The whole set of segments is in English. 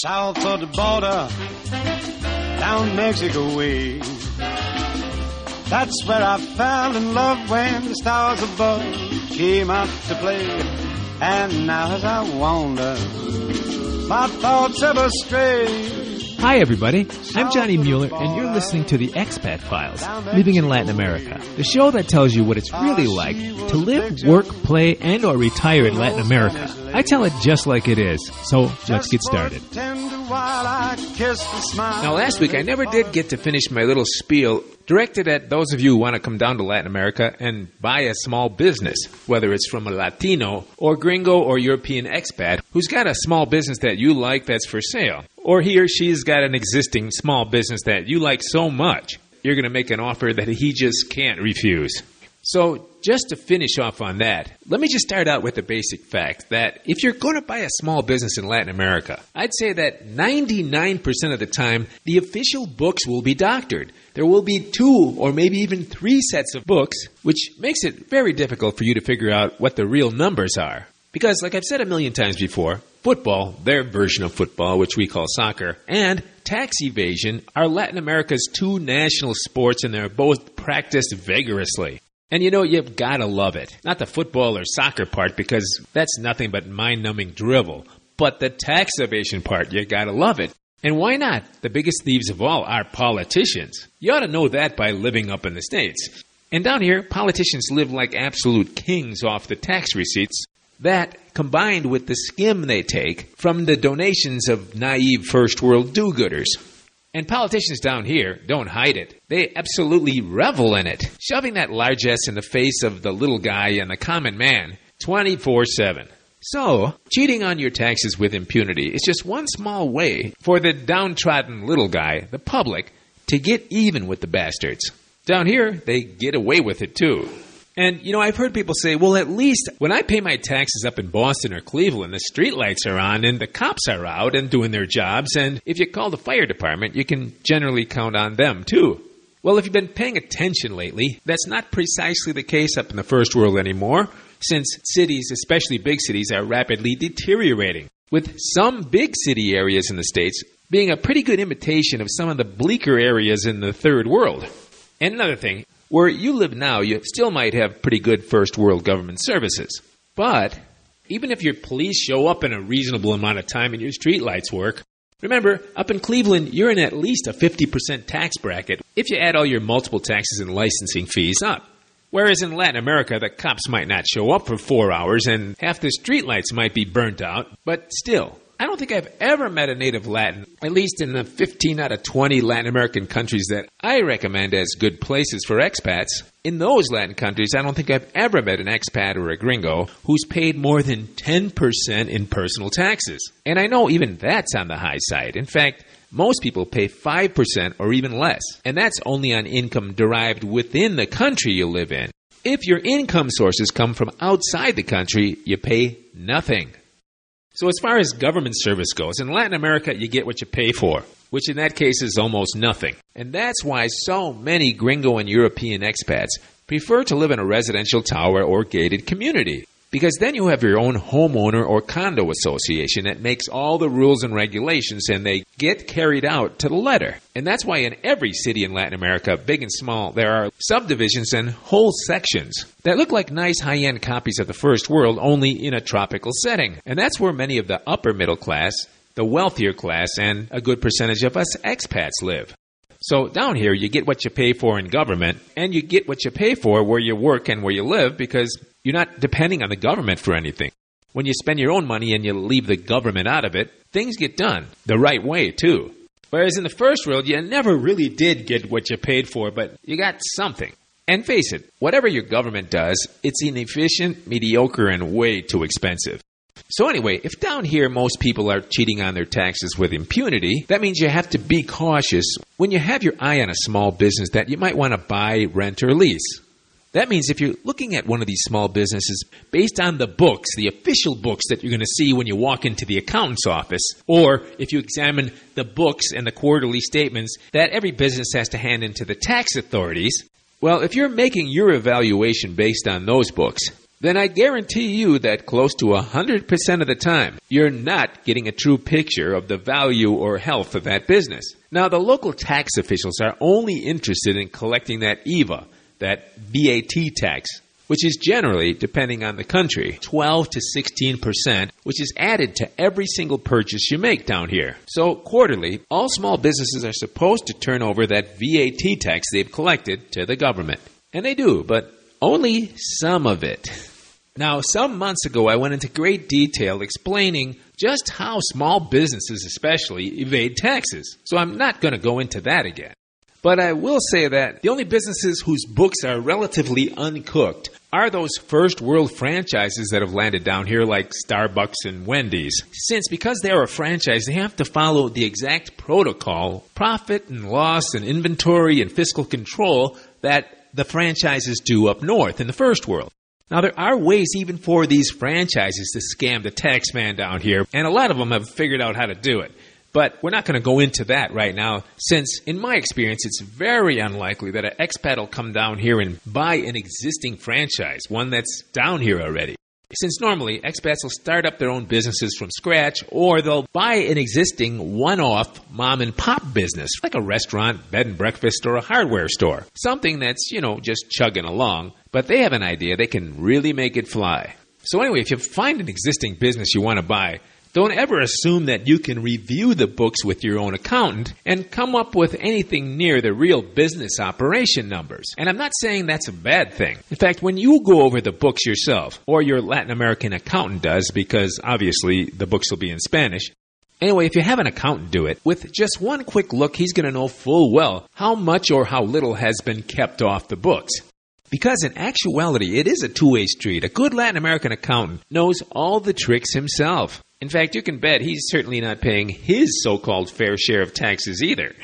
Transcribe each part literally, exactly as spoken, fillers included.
South of the border, down Mexico way. That's where I fell in love when the stars above came out to play. And now as I wander, my thoughts ever stray. Hi everybody, I'm Johnny Mueller and you're listening to the Expat Files, Living in Latin America, the show that tells you what it's really like to live, work, play, and or retire in Latin America. I tell it just like it is, so let's get started. Now last week I never did get to finish my little spiel directed at those of you who want to come down to Latin America and buy a small business, whether it's from a Latino or gringo or European expat who's got a small business that you like that's for sale. Or he or she's got an existing small business that you like so much, you're going to make an offer that he just can't refuse. So just to finish off on that, let me just start out with the basic fact that if you're going to buy a small business in Latin America, I'd say that ninety-nine percent of the time, the official books will be doctored. There will be two or maybe even three sets of books, which makes it very difficult for you to figure out what the real numbers are. Because, like I've said a million times before, football, their version of football, which we call soccer, and tax evasion are Latin America's two national sports, and they're both practiced vigorously. And you know, you've got to love it. Not the football or soccer part, because that's nothing but mind-numbing drivel. But the tax evasion part, you got to love it. And why not? The biggest thieves of all are politicians. You ought to know that by living up in the States. And down here, politicians live like absolute kings off the tax receipts. That, combined with the skim they take from the donations of naive first world do-gooders. And politicians down here don't hide it. They absolutely revel in it, shoving that largesse in the face of the little guy and the common man twenty-four seven. So, cheating on your taxes with impunity is just one small way for the downtrodden little guy, the public, to get even with the bastards. Down here, they get away with it too. And, you know, I've heard people say, well, at least when I pay my taxes up in Boston or Cleveland, the streetlights are on and the cops are out and doing their jobs, and if you call the fire department, you can generally count on them, too. Well, if you've been paying attention lately, that's not precisely the case up in the first world anymore, since cities, especially big cities, are rapidly deteriorating, with some big city areas in the States being a pretty good imitation of some of the bleaker areas in the third world. And another thing, where you live now, you still might have pretty good first world government services. But even if your police show up in a reasonable amount of time and your streetlights work, remember, up in Cleveland, you're in at least a fifty percent tax bracket if you add all your multiple taxes and licensing fees up. Whereas in Latin America, the cops might not show up for four hours and half the streetlights might be burnt out, but still, I don't think I've ever met a native Latin, at least in the fifteen out of twenty Latin American countries that I recommend as good places for expats. In those Latin countries, I don't think I've ever met an expat or a gringo who's paid more than ten percent in personal taxes. And I know even that's on the high side. In fact, most people pay five percent or even less. And that's only on income derived within the country you live in. If your income sources come from outside the country, you pay nothing. So as far as government service goes, in Latin America, you get what you pay for, which in that case is almost nothing. And that's why so many gringo and European expats prefer to live in a residential tower or gated community. Because then you have your own homeowner or condo association that makes all the rules and regulations, and they get carried out to the letter. And that's why in every city in Latin America, big and small, there are subdivisions and whole sections that look like nice high-end copies of the first world, only in a tropical setting. And that's where many of the upper middle class, the wealthier class, and a good percentage of us expats live. So down here, you get what you pay for in government, and you get what you pay for where you work and where you live, because you're not depending on the government for anything. When you spend your own money and you leave the government out of it, things get done the right way, too. Whereas in the first world, you never really did get what you paid for, but you got something. And face it, whatever your government does, it's inefficient, mediocre, and way too expensive. So anyway, if down here most people are cheating on their taxes with impunity, that means you have to be cautious when you have your eye on a small business that you might want to buy, rent, or lease. That means if you're looking at one of these small businesses based on the books, the official books that you're going to see when you walk into the accountant's office, or if you examine the books and the quarterly statements that every business has to hand into the tax authorities, well, if you're making your evaluation based on those books, then I guarantee you that close to one hundred percent of the time, you're not getting a true picture of the value or health of that business. Now, the local tax officials are only interested in collecting that E V A, that V A T tax, which is generally, depending on the country, twelve to sixteen percent, which is added to every single purchase you make down here. So, quarterly, all small businesses are supposed to turn over that V A T tax they've collected to the government. And they do, but only some of it. Now, some months ago, I went into great detail explaining just how small businesses especially evade taxes. So I'm not going to go into that again. But I will say that the only businesses whose books are relatively uncooked are those first world franchises that have landed down here like Starbucks and Wendy's. Since because they are a franchise, they have to follow the exact protocol, profit and loss and inventory and fiscal control that the franchises do up north in the first world. Now, there are ways even for these franchises to scam the tax man down here, and a lot of them have figured out how to do it. But we're not going to go into that right now, since, in my experience, it's very unlikely that an expat will come down here and buy an existing franchise, one that's down here already. Since normally, expats will start up their own businesses from scratch, or they'll buy an existing one-off mom-and-pop business, like a restaurant, bed and breakfast, or a hardware store. Something that's, you know, just chugging along, but they have an idea they can really make it fly. So anyway, if you find an existing business you want to buy, don't ever assume that you can review the books with your own accountant and come up with anything near the real business operation numbers. And I'm not saying that's a bad thing. In fact, when you go over the books yourself, or your Latin American accountant does, because obviously the books will be in Spanish. Anyway, if you have an accountant do it, with just one quick look, he's going to know full well how much or how little has been kept off the books. Because in actuality, it is a two-way street. A good Latin American accountant knows all the tricks himself. In fact, you can bet he's certainly not paying his so-called fair share of taxes either.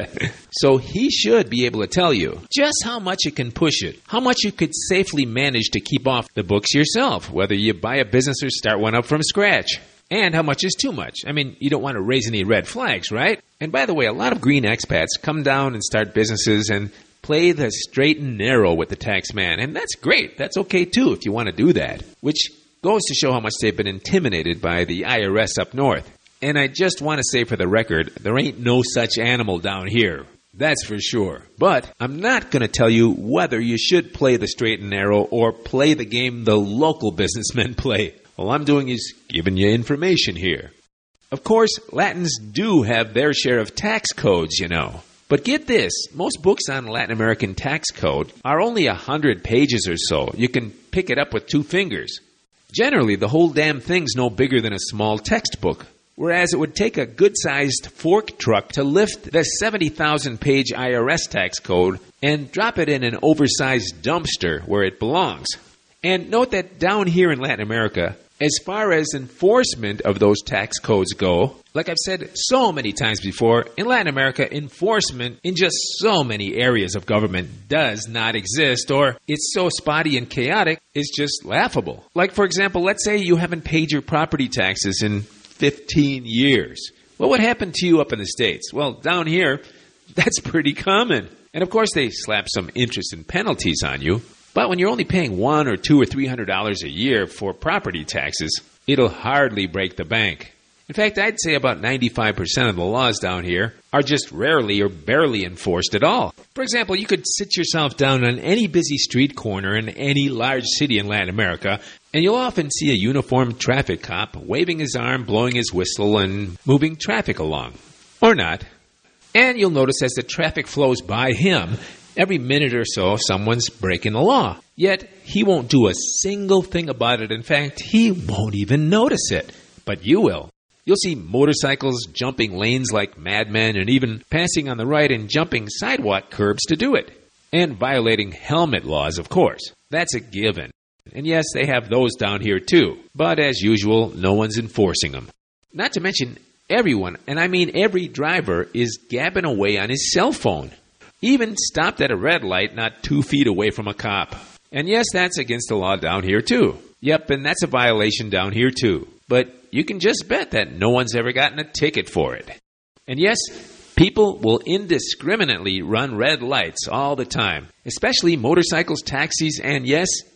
So he should be able to tell you just how much you can push it, how much you could safely manage to keep off the books yourself, whether you buy a business or start one up from scratch, and how much is too much. I mean, you don't want to raise any red flags, right? And by the way, a lot of green expats come down and start businesses and play the straight and narrow with the tax man, and that's great. That's okay, too, if you want to do that, which goes to show how much they've been intimidated by the I R S up north. And I just want to say for the record, there ain't no such animal down here. That's for sure. But I'm not going to tell you whether you should play the straight and narrow or play the game the local businessmen play. All I'm doing is giving you information here. Of course, Latins do have their share of tax codes, you know. But get this, most books on Latin American tax code are only one hundred pages or so. You can pick it up with two fingers. Generally, the whole damn thing's no bigger than a small textbook, whereas it would take a good-sized fork truck to lift the seventy thousand page I R S tax code and drop it in an oversized dumpster where it belongs. And note that down here in Latin America, as far as enforcement of those tax codes go, like I've said so many times before, in Latin America, enforcement in just so many areas of government does not exist, or it's so spotty and chaotic, it's just laughable. Like, for example, let's say you haven't paid your property taxes in fifteen years. What would happen to you up in the States? Well, down here, that's pretty common. And of course, they slap some interest and penalties on you. But when you're only paying one or two or three hundred dollars a year for property taxes, it'll hardly break the bank. In fact, I'd say about ninety-five percent of the laws down here are just rarely or barely enforced at all. For example, you could sit yourself down on any busy street corner in any large city in Latin America, and you'll often see a uniformed traffic cop waving his arm, blowing his whistle, and moving traffic along. Or not. And you'll notice as the traffic flows by him, every minute or so, someone's breaking the law. Yet, he won't do a single thing about it. In fact, he won't even notice it. But you will. You'll see motorcycles jumping lanes like madmen and even passing on the right and jumping sidewalk curbs to do it. And violating helmet laws, of course. That's a given. And yes, they have those down here too. But as usual, no one's enforcing them. Not to mention, everyone, and I mean every driver, is gabbing away on his cell phone. Even stopped at a red light not two feet away from a cop. And yes, that's against the law down here too. Yep, and that's a violation down here too. But you can just bet that no one's ever gotten a ticket for it. And yes, people will indiscriminately run red lights all the time, especially motorcycles, taxis, and yes,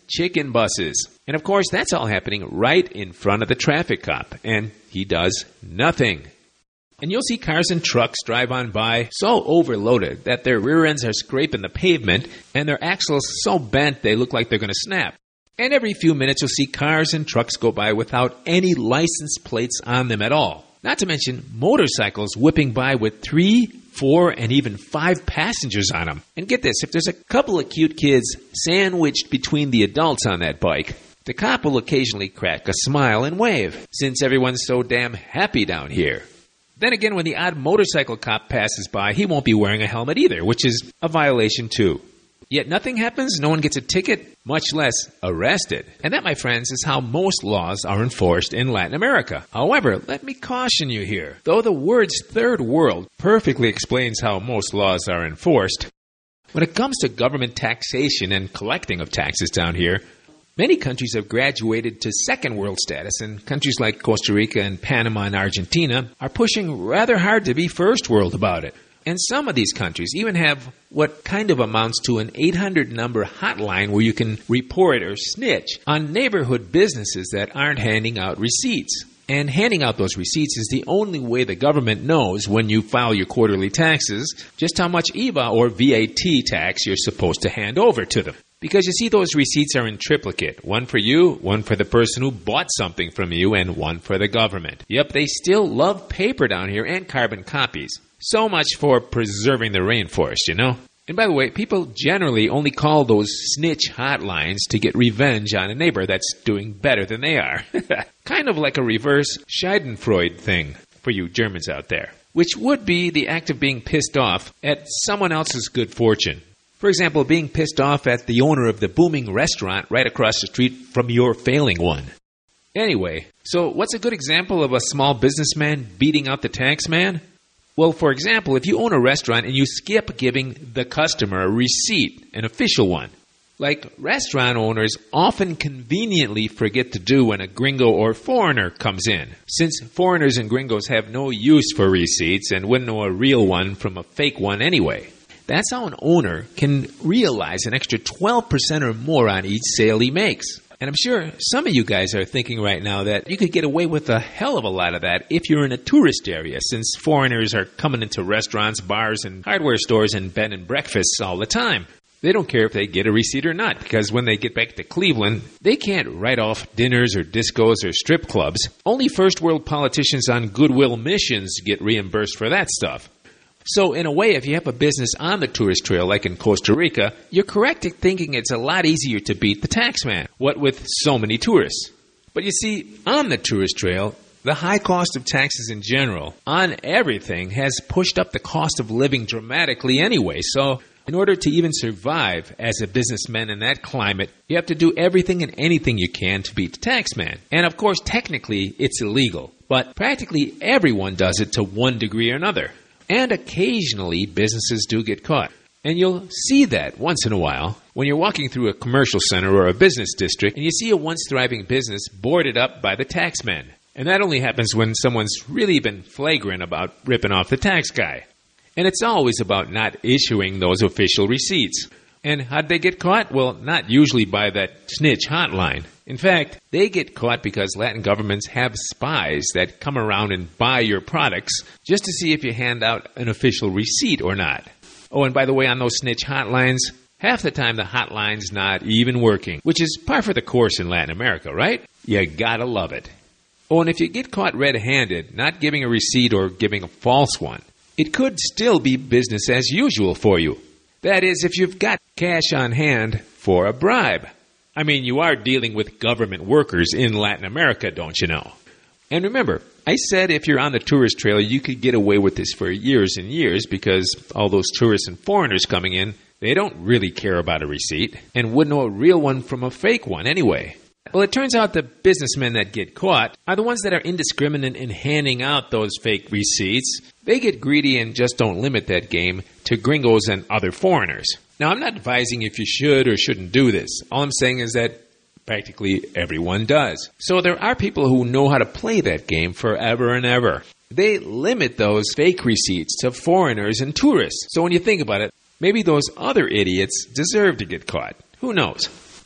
chicken buses. And of course, that's all happening right in front of the traffic cop, and he does nothing. And you'll see cars and trucks drive on by so overloaded that their rear ends are scraping the pavement and their axles so bent they look like they're going to snap. And every few minutes you'll see cars and trucks go by without any license plates on them at all. Not to mention motorcycles whipping by with three, four, and even five passengers on them. And get this, if there's a couple of cute kids sandwiched between the adults on that bike, the cop will occasionally crack a smile and wave, since everyone's so damn happy down here. Then again, when the odd motorcycle cop passes by, he won't be wearing a helmet either, which is a violation too. Yet nothing happens, no one gets a ticket, much less arrested. And that, my friends, is how most laws are enforced in Latin America. However, let me caution you here. Though the words third world perfectly explains how most laws are enforced, when it comes to government taxation and collecting of taxes down here, many countries have graduated to second world status, and countries like Costa Rica and Panama and Argentina are pushing rather hard to be first world about it. And some of these countries even have what kind of amounts to an eight hundred number hotline where you can report or snitch on neighborhood businesses that aren't handing out receipts. And handing out those receipts is the only way the government knows when you file your quarterly taxes just how much I V A or V A T tax you're supposed to hand over to them. Because you see, those receipts are in triplicate. One for you, one for the person who bought something from you, and one for the government. Yep, they still love paper down here and carbon copies. So much for preserving the rainforest, you know? And by the way, people generally only call those snitch hotlines to get revenge on a neighbor that's doing better than they are. Kind of like a reverse Schadenfreude thing for you Germans out there, which would be the act of being pissed off at someone else's good fortune. For example, being pissed off at the owner of the booming restaurant right across the street from your failing one. Anyway, so what's a good example of a small businessman beating out the tax man? Well, for example, if you own a restaurant and you skip giving the customer a receipt, an official one, like restaurant owners often conveniently forget to do when a gringo or foreigner comes in, since foreigners and gringos have no use for receipts and wouldn't know a real one from a fake one anyway. That's how an owner can realize an extra twelve percent or more on each sale he makes. And I'm sure some of you guys are thinking right now that you could get away with a hell of a lot of that if you're in a tourist area, since foreigners are coming into restaurants, bars, and hardware stores and bed and breakfasts all the time. They don't care if they get a receipt or not, because when they get back to Cleveland, they can't write off dinners or discos or strip clubs. Only first world politicians on goodwill missions get reimbursed for that stuff. So in a way, if you have a business on the tourist trail like in Costa Rica, you're correct in thinking it's a lot easier to beat the tax man, what with so many tourists. But you see, on the tourist trail, the high cost of taxes in general, on everything, has pushed up the cost of living dramatically anyway. So in order to even survive as a businessman in that climate, you have to do everything and anything you can to beat the tax man. And of course, technically, it's illegal. But practically everyone does it to one degree or another. And occasionally, businesses do get caught. And you'll see that once in a while when you're walking through a commercial center or a business district and you see a once thriving business boarded up by the taxman. And that only happens when someone's really been flagrant about ripping off the tax guy. And it's always about not issuing those official receipts. And how'd they get caught? Well, not usually by that snitch hotline. In fact, they get caught because Latin governments have spies that come around and buy your products just to see if you hand out an official receipt or not. Oh, and by the way, on those snitch hotlines, half the time the hotline's not even working, which is par for the course in Latin America, right? You gotta love it. Oh, and if you get caught red-handed, not giving a receipt or giving a false one, it could still be business as usual for you. That is, if you've got cash on hand for a bribe. I mean, you are dealing with government workers in Latin America, don't you know? And remember, I said if you're on the tourist trail, you could get away with this for years and years because all those tourists and foreigners coming in, they don't really care about a receipt and wouldn't know a real one from a fake one anyway. Well, it turns out the businessmen that get caught are the ones that are indiscriminate in handing out those fake receipts. They get greedy and just don't limit that game to gringos and other foreigners. Now, I'm not advising if you should or shouldn't do this. All I'm saying is that practically everyone does. So there are people who know how to play that game forever and ever. They limit those fake receipts to foreigners and tourists. So when you think about it, maybe those other idiots deserve to get caught. Who knows?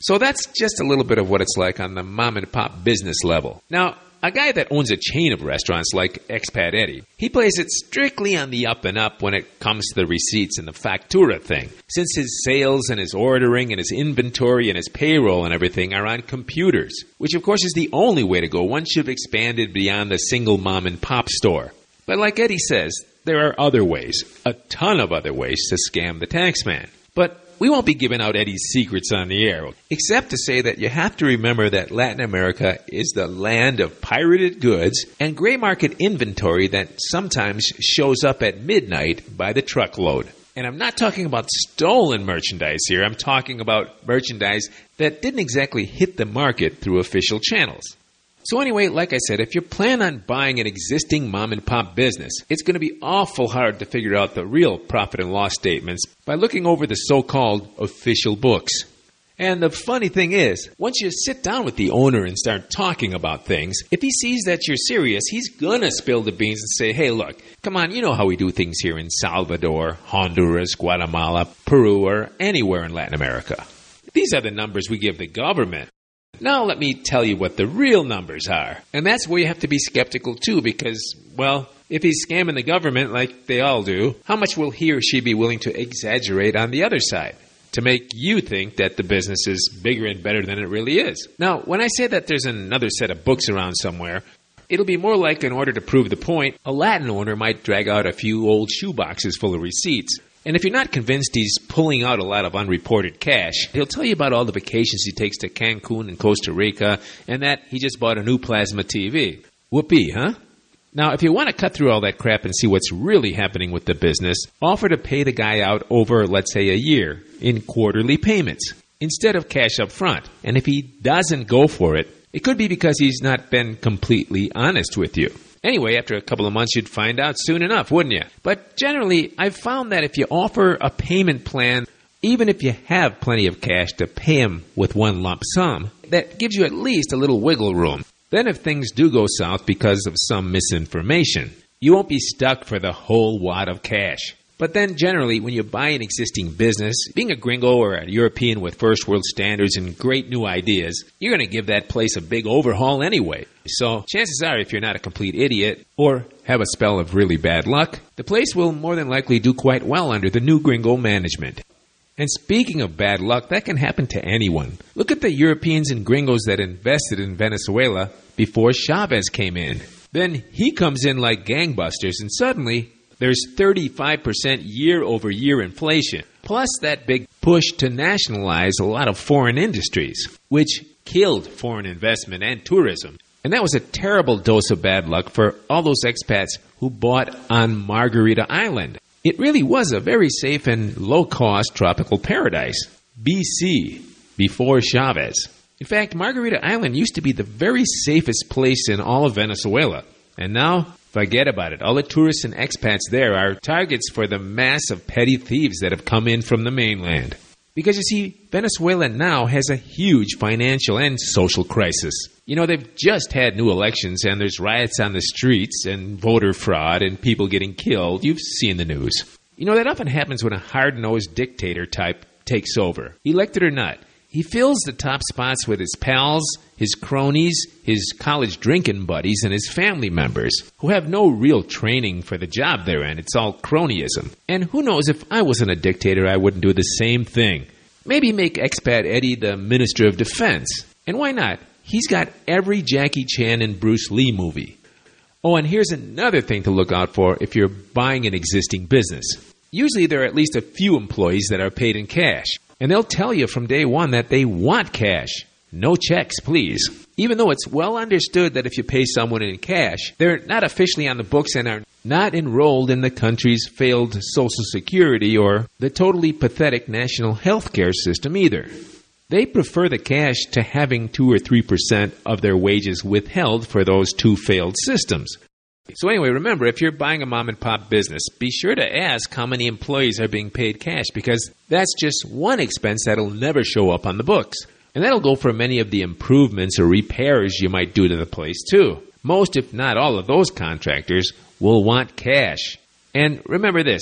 So that's just a little bit of what it's like on the mom and pop business level. Now, a guy that owns a chain of restaurants like Expat Eddie, he plays it strictly on the up and up when it comes to the receipts and the factura thing, since his sales and his ordering and his inventory and his payroll and everything are on computers, which of course is the only way to go once you've expanded beyond the single mom and pop store. But like Eddie says, there are other ways, a ton of other ways to scam the taxman. But we won't be giving out Eddie's secrets on the air, except to say that you have to remember that Latin America is the land of pirated goods and gray market inventory that sometimes shows up at midnight by the truckload. And I'm not talking about stolen merchandise here. I'm talking about merchandise that didn't exactly hit the market through official channels. So anyway, like I said, if you plan on buying an existing mom-and-pop business, it's going to be awful hard to figure out the real profit and loss statements by looking over the so-called official books. And the funny thing is, once you sit down with the owner and start talking about things, if he sees that you're serious, he's going to spill the beans and say, hey, look, come on, you know how we do things here in Salvador, Honduras, Guatemala, Peru, or anywhere in Latin America. These are the numbers we give the government. Now let me tell you what the real numbers are. And that's where you have to be skeptical too because, well, if he's scamming the government like they all do, how much will he or she be willing to exaggerate on the other side to make you think that the business is bigger and better than it really is? Now, when I say that there's another set of books around somewhere, it'll be more like in order to prove the point, a Latin owner might drag out a few old shoeboxes full of receipts. And if you're not convinced he's pulling out a lot of unreported cash, he'll tell you about all the vacations he takes to Cancun and Costa Rica, and that he just bought a new plasma T V. Whoopee, huh? Now, if you want to cut through all that crap and see what's really happening with the business, offer to pay the guy out over, let's say, a year in quarterly payments instead of cash up front. And if he doesn't go for it, it could be because he's not been completely honest with you. Anyway, after a couple of months, you'd find out soon enough, wouldn't you? But generally, I've found that if you offer a payment plan, even if you have plenty of cash to pay him with one lump sum, that gives you at least a little wiggle room. Then if things do go south because of some misinformation, you won't be stuck for the whole wad of cash. But then generally, when you buy an existing business, being a gringo or a European with first world standards and great new ideas, you're going to give that place a big overhaul anyway. So chances are, if you're not a complete idiot or have a spell of really bad luck, the place will more than likely do quite well under the new gringo management. And speaking of bad luck, that can happen to anyone. Look at the Europeans and gringos that invested in Venezuela before Chavez came in. Then he comes in like gangbusters and suddenly there's thirty-five percent year-over-year inflation, plus that big push to nationalize a lot of foreign industries, which killed foreign investment and tourism. And that was a terrible dose of bad luck for all those expats who bought on Margarita Island. It really was a very safe and low-cost tropical paradise. B C, before Chavez. In fact, Margarita Island used to be the very safest place in all of Venezuela. And now, forget about it. All the tourists and expats there are targets for the mass of petty thieves that have come in from the mainland. Because you see, Venezuela now has a huge financial and social crisis. You know, they've just had new elections and there's riots on the streets and voter fraud and people getting killed. You've seen the news. You know, that often happens when a hard-nosed dictator type takes over, elected or not. He fills the top spots with his pals, his cronies, his college drinking buddies, and his family members, who have no real training for the job they're in. It's all cronyism. And who knows, if I wasn't a dictator, I wouldn't do the same thing. Maybe make Expat Eddie the Minister of Defense. And why not? He's got every Jackie Chan and Bruce Lee movie. Oh, and here's another thing to look out for if you're buying an existing business. Usually there are at least a few employees that are paid in cash. And they'll tell you from day one that they want cash. No checks, please. Even though it's well understood that if you pay someone in cash, they're not officially on the books and are not enrolled in the country's failed Social Security or the totally pathetic national health care system either. They prefer the cash to having two or three percent of their wages withheld for those two failed systems. So anyway, remember, if you're buying a mom-and-pop business, be sure to ask how many employees are being paid cash, because that's just one expense that'll never show up on the books. And that'll go for many of the improvements or repairs you might do to the place, too. Most, if not all, of those contractors will want cash. And remember this,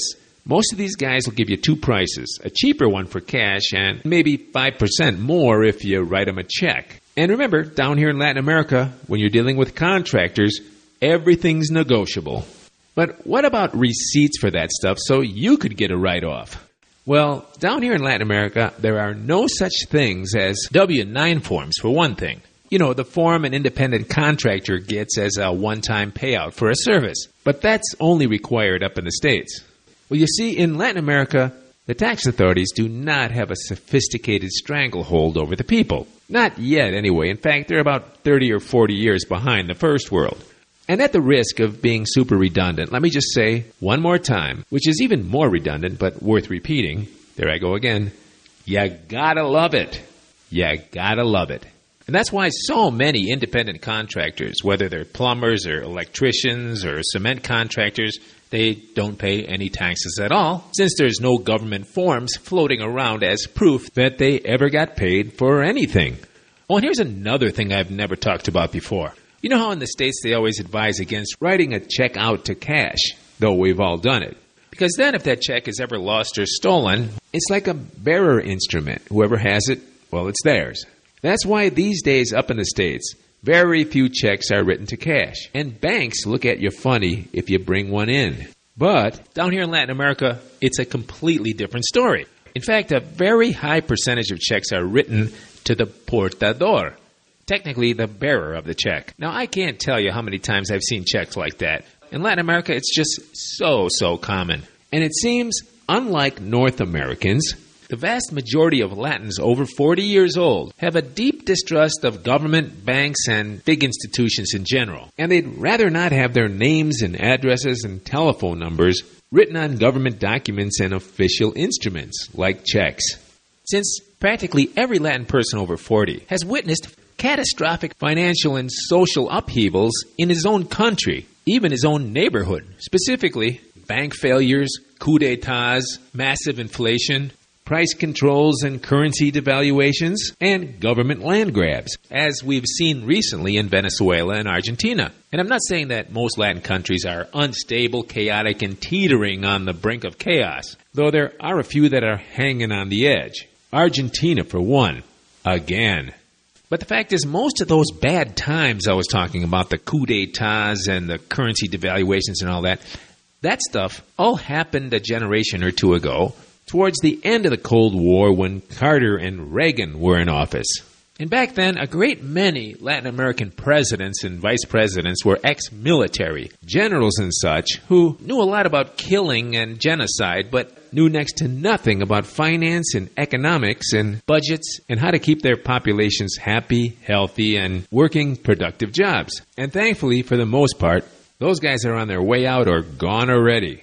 Most of these guys will give you two prices, a cheaper one for cash and maybe five percent more if you write them a check. And remember, down here in Latin America, when you're dealing with contractors, everything's negotiable. But what about receipts for that stuff so you could get a write-off? Well, down here in Latin America, there are no such things as W nine forms, for one thing. You know, the form an independent contractor gets as a one-time payout for a service. But that's only required up in the States. Well, you see, in Latin America, the tax authorities do not have a sophisticated stranglehold over the people. Not yet, anyway. In fact, they're about thirty or forty years behind the first world. And at the risk of being super redundant, let me just say one more time, which is even more redundant but worth repeating. There I go again. You gotta love it. You gotta love it. And that's why so many independent contractors, whether they're plumbers or electricians or cement contractors, they don't pay any taxes at all, since there's no government forms floating around as proof that they ever got paid for anything. Oh, and here's another thing I've never talked about before. You know how in the States they always advise against writing a check out to cash, though we've all done it. Because then if that check is ever lost or stolen, it's like a bearer instrument. Whoever has it, well, it's theirs. That's why these days up in the States, very few checks are written to cash. And banks look at you funny if you bring one in. But down here in Latin America, it's a completely different story. In fact, a very high percentage of checks are written to the portador. Technically, the bearer of the check. Now, I can't tell you how many times I've seen checks like that. In Latin America, it's just so, so common. And it seems, unlike North Americans, the vast majority of Latins over forty years old have a deep distrust of government, banks, and big institutions in general. And they'd rather not have their names and addresses and telephone numbers written on government documents and official instruments, like checks. Since practically every Latin person over forty has witnessed catastrophic financial and social upheavals in his own country, even his own neighborhood. Specifically, bank failures, coup d'etats, massive inflation, price controls and currency devaluations, and government land grabs, as we've seen recently in Venezuela and Argentina. And I'm not saying that most Latin countries are unstable, chaotic, and teetering on the brink of chaos, though there are a few that are hanging on the edge. Argentina, for one. Again. But the fact is, most of those bad times I was talking about, the coup d'etats and the currency devaluations and all that, that stuff all happened a generation or two ago, towards the end of the Cold War when Carter and Reagan were in office. And back then, a great many Latin American presidents and vice presidents were ex-military, generals and such, who knew a lot about killing and genocide, but knew next to nothing about finance and economics and budgets and how to keep their populations happy, healthy, and working productive jobs. And thankfully, for the most part, those guys are on their way out or gone already.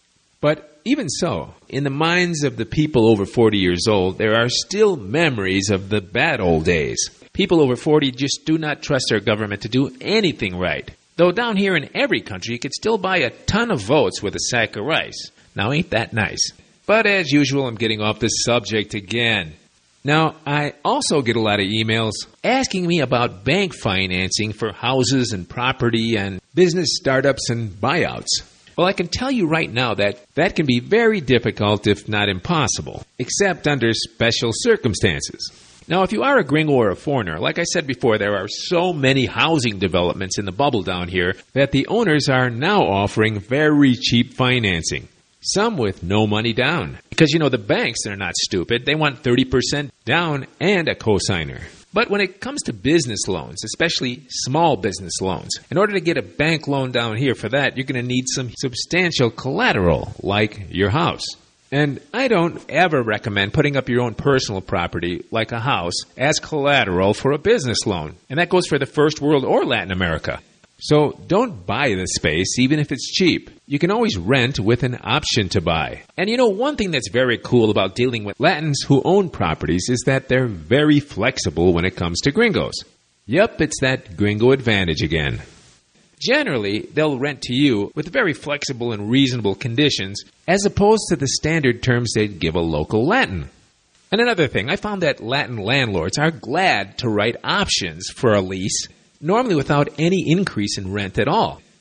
But even so, in the minds of the people over forty years old, there are still memories of the bad old days. People over forty just do not trust their government to do anything right. Though down here in every country, you could still buy a ton of votes with a sack of rice. Now, ain't that nice? But as usual, I'm getting off the subject again. Now, I also get a lot of emails asking me about bank financing for houses and property and business startups and buyouts. Well, I can tell you right now that that can be very difficult, if not impossible, except under special circumstances. Now, if you are a gringo or a foreigner, like I said before, there are so many housing developments in the bubble down here that the owners are now offering very cheap financing, some with no money down. Because, you know, the banks, they're not stupid. They want thirty percent down and a cosigner. But when it comes to business loans, especially small business loans, in order to get a bank loan down here for that, you're going to need some substantial collateral, like your house. And I don't ever recommend putting up your own personal property, like a house, as collateral for a business loan. And that goes for the First World or Latin America. So don't buy the space, even if it's cheap. You can always rent with an option to buy. And you know, one thing that's very cool about dealing with Latins who own properties is that they're very flexible when it comes to gringos. Yep, it's that gringo advantage again. Generally, they'll rent to you with very flexible and reasonable conditions, as opposed to the standard terms they'd give a local Latin. And another thing, I found that Latin landlords are glad to write options for a lease, normally without any increase in rent at all.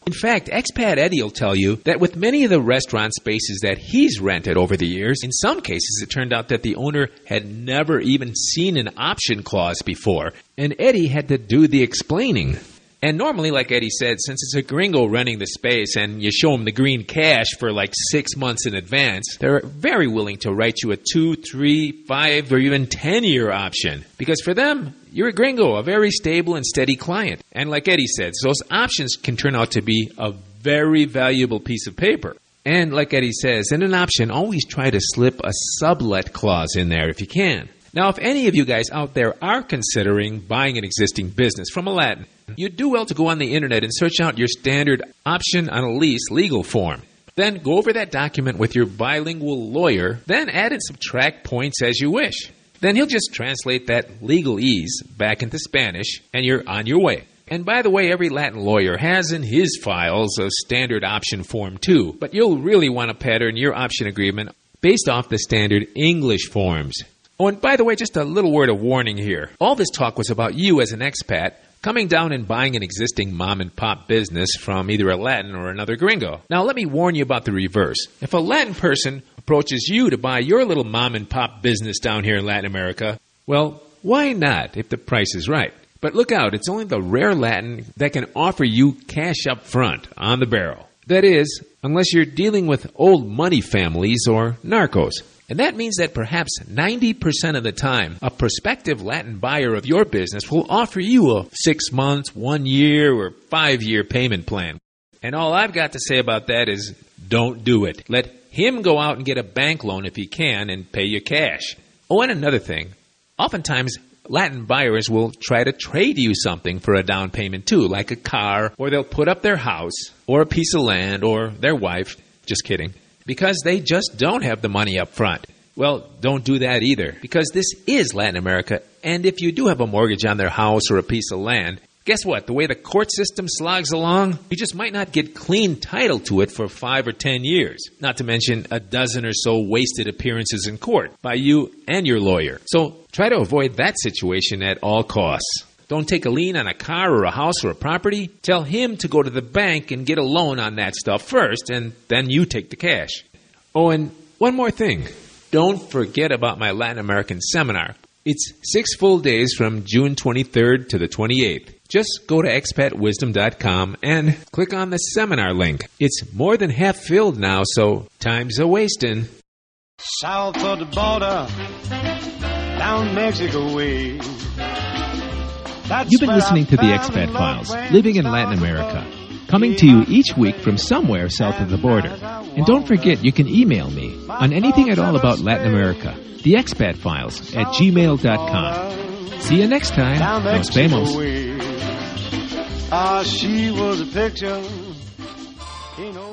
In fact, Expat Eddie will tell you that with many of the restaurant spaces that he's rented over the years, in some cases it turned out that the owner had never even seen an option clause before, and Eddie had to do the explaining. And normally, like Eddie said, since it's a gringo renting the space and you show them the green cash for like six months in advance, they're very willing to write you a two, three, five, or even ten-year option. Because for them, you're a gringo, a very stable and steady client. And like Eddie said, those options can turn out to be a very valuable piece of paper. And like Eddie says, in an option, always try to slip a sublet clause in there if you can. Now, if any of you guys out there are considering buying an existing business from a Latin, you'd do well to go on the internet and search out your standard option on a lease legal form. Then go over that document with your bilingual lawyer, then add and subtract points as you wish. Then he'll just translate that legalese back into Spanish, and you're on your way. And by the way, every Latin lawyer has in his files a standard option form too, but you'll really want to pattern your option agreement based off the standard English forms. Oh, and by the way, just a little word of warning here. All this talk was about you as an expat coming down and buying an existing mom-and-pop business from either a Latin or another gringo. Now, let me warn you about the reverse. If a Latin person approaches you to buy your little mom-and-pop business down here in Latin America, well, why not if the price is right? But look out, it's only the rare Latin that can offer you cash up front on the barrel. That is, unless you're dealing with old money families or narcos. And that means that perhaps ninety percent of the time, a prospective Latin buyer of your business will offer you a six months, one year, or five-year payment plan. And all I've got to say about that is don't do it. Let him go out and get a bank loan if he can and pay you cash. Oh, and another thing. Oftentimes, Latin buyers will try to trade you something for a down payment too, like a car, or they'll put up their house, or a piece of land, or their wife. Just kidding. Because they just don't have the money up front. Well, don't do that either, because this is Latin America, and if you do have a mortgage on their house or a piece of land, guess what? The way the court system slogs along, you just might not get clean title to it for five or ten years, not to mention a dozen or so wasted appearances in court by you and your lawyer. So try to avoid that situation at all costs. Don't take a lien on a car or a house or a property. Tell him to go to the bank and get a loan on that stuff first, and then you take the cash. Oh, and one more thing. Don't forget about my Latin American seminar. It's six full days from June twenty-third to the twenty-eighth. Just go to expat wisdom dot com and click on the seminar link. It's more than half filled now, so time's a-wasting. South of the border, down Mexico way. You've been listening to the Expat Files, living in Latin America, coming to you each week from somewhere south of the border. And don't forget, you can email me on anything at all about Latin America, the Expat Files at gmail dot com. See you next time. Nos vemos. Ah, she was a picture. You know.